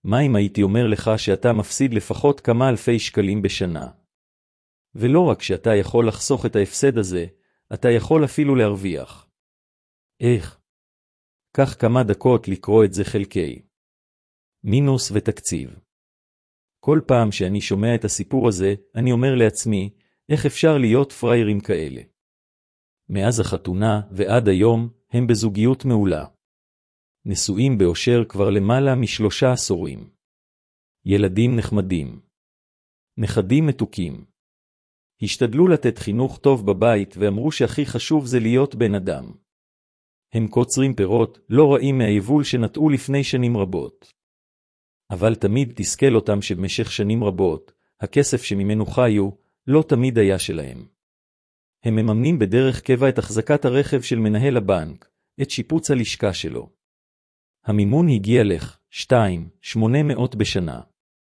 מה אם הייתי אומר לך שאתה מפסיד לפחות כמה אלפי שקלים בשנה? ולא רק שאתה יכול לחסוך את ההפסד הזה, אתה יכול אפילו להרוויח. איך? קח כמה דקות לקרוא את זה חלקי. מינוס ותקציב. כל פעם שאני שומע את הסיפור הזה, אני אומר לעצמי, איך אפשר להיות פריירים כאלה? מאז החתונה ועד היום הם בזוגיות מעולה. נשואים באושר כבר למעלה מ3 עשורים. ילדים נחמדים. נכדים מתוקים. השתדלו לתת חינוך טוב בבית ואמרו שהכי חשוב זה להיות בן אדם. הם קוצרים פירות, לא רעים מהיבול שנטעו לפני שנים רבות. אבל תמיד תסכל אותם שבמשך שנים רבות, הכסף שממנו חיו, לא תמיד היה שלהם. הם מממנים בדרך קבע את החזקת הרכב של מנהל הבנק, את שיפוץ הלשכה שלו. המימון הגיע לך 2,800 בשנה.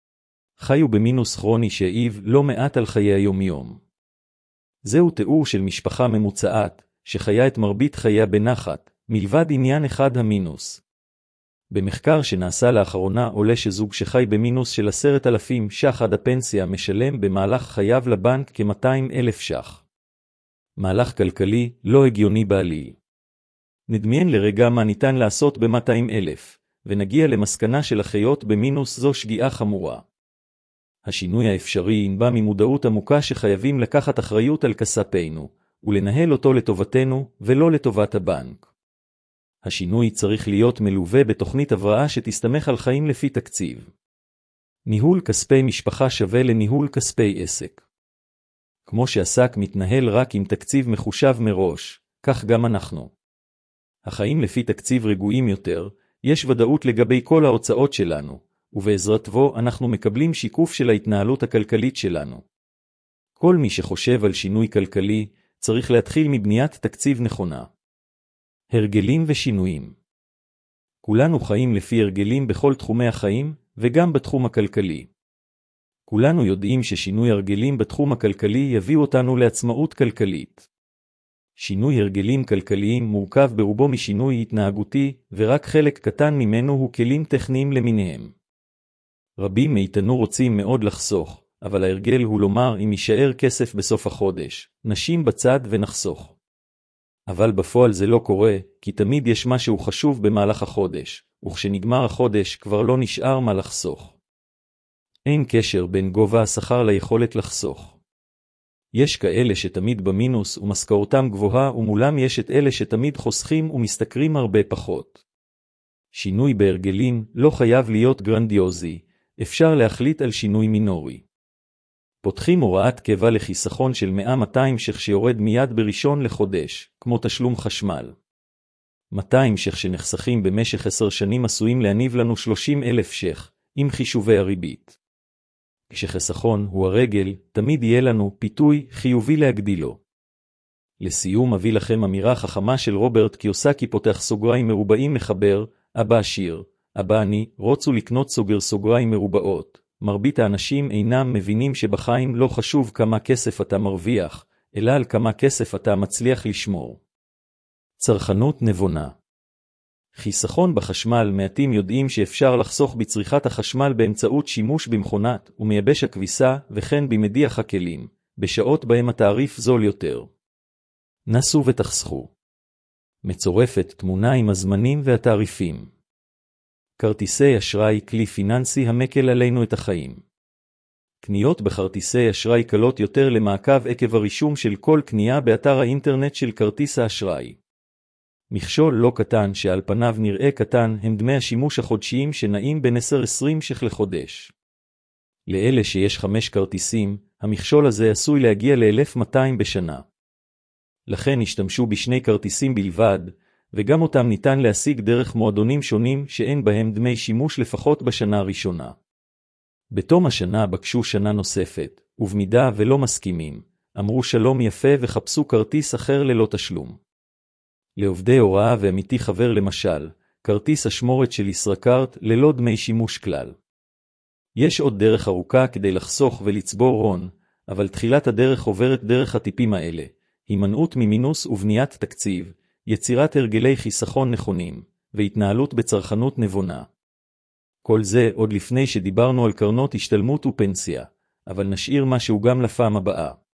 חיו במינוס כרוני שהעיב לא מעט על חיי היום-יום. זהו תיאור של משפחה ממוצעת, שחיה את מרבית חייה בנחת, מלבד עניין אחד המינוס. במחקר שנעשה לאחרונה עולה שזוג שחי במינוס של 10,000 ש"ח עד הפנסיה משלם במהלך חייו לבנק כ-200,000 ש"ח. מהלך כלכלי לא הגיוני בעליל. נדמיין לרגע מה ניתן לעשות ב-200,000, ונגיע למסקנה של החיות במינוס זו שגיאה חמורה. השינוי האפשרי ינבע ממודעות עמוקה שחייבים לקחת אחריות על כספנו, ולנהל אותו לטובתנו ולא לטובת הבנק. השינוי צריך להיות מלווה בתוכנית הבראה שתסתמך על חיים לפי תקציב. ניהול כספי משפחה שווה לניהול כספי עסק. כמו שעסק מתנהל רק עם תקציב מחושב מראש, כך גם אנחנו. החיים לפי תקציב רגועים יותר, יש ודאות לגבי כל ההוצאות שלנו, ובעזרתו אנחנו מקבלים שיקוף של ההתנהלות הכלכלית שלנו. כל מי שחושב על שינוי כלכלי, צריך להתחיל מבניית תקציב נכונה. הרגלים ושינויים. כולנו חיים לפי הרגלים בכל תחומי החיים, וגם בתחום הכלכלי. כולנו יודעים ששינוי הרגלים בתחום הכלכלי יביא אותנו לעצמאות כלכלית. שינוי הרגלים כלכליים מורכב ברובו משינוי התנהגותי, ורק חלק קטן ממנו הוא כלים טכניים למיניהם. רבים מאיתנו רוצים מאוד לחסוך, אבל ההרגל הוא לומר אם יישאר כסף בסוף החודש, נשים בצד ונחסוך. אבל בפועל זה לא קורה, כי תמיד יש משהו חשוב במהלך החודש, וכשנגמר החודש כבר לא נשאר מה לחסוך. אין קשר בין גובה השכר ליכולת לחסוך. יש כאלה שתמיד במינוס ומשכורתם גבוהה, ומולם יש את אלה שתמיד חוסכים ומשתכרים הרבה פחות. שינוי בהרגלים לא חייב להיות גרנדיוזי, אפשר להחליט על שינוי מינורי. פותחים הוראת קבע לחיסכון של 100-200 ש"ח שיורד מיד בראשון לחודש, כמו תשלום חשמל. 200 ש"ח שנחסכים במשך 10 שנים עשויים להניב לנו 30,000 ש"ח, עם חישובי הריבית. כשחיסכון הוא הרגל, תמיד יהיה לנו פיתוי חיובי להגדילו. לסיום אביא לכם אמירה חכמה של רוברט קיוסקי פותח סוגריים מרובעים מחבר, אבא עשיר, אבא אני, רוצו לקנות סוגריים מרובעות. מרבית האנשים אינם מבינים שבחיים לא חשוב כמה כסף אתה מרוויח, אלא על כמה כסף אתה מצליח לשמור. צרכנות נבונה. חיסכון בחשמל. מעטים יודעים שאפשר לחסוך בצריכת החשמל באמצעות שימוש במכונת ומייבש הכביסה וכן במדיח הכלים, בשעות בהם התעריף זול יותר. נסו ותחסכו. מצורפת תמונה עם הזמנים והתעריפים. כרטיסי אשראי כלי פיננסי המקל עלינו את החיים. קניות בכרטיסי אשראי קלות יותר למעקב עקב הרישום של כל קנייה באתר האינטרנט של כרטיס האשראי. מכשול לא קטן שעל פניו נראה קטן הם דמי השימוש החודשיים שנעים בין 10-20 ש"ח לחודש. לאלה שיש 5 כרטיסים, המכשול הזה עשוי להגיע ל-1,200 בשנה. לכן השתמשו ב2 כרטיסים בלבד, וגם אותם ניתן להשיג דרך מועדונים שונים שאין בהם דמי שימוש לפחות בשנה הראשונה. בתום השנה בקשו שנה נוספת, ובמידה ולא מסכימים, אמרו שלום יפה וחפשו כרטיס אחר ללא תשלום. לעובדי הוראה ואמיתי חבר למשל, כרטיס אשמורת של ישראכרט ללא דמי שימוש כלל. יש עוד דרך ארוכה כדי לחסוך ולצבור הון, אבל תחילת הדרך עוברת דרך הטיפים האלה, הימנעות ממינוס ובניית תקציב, יצירת הרגלי חיסכון נכונים, והתנהלות בצרכנות נבונה. כל זה עוד לפני שדיברנו על קרנות השתלמות ופנסיה, אבל נשאיר משהו גם לפעם הבאה.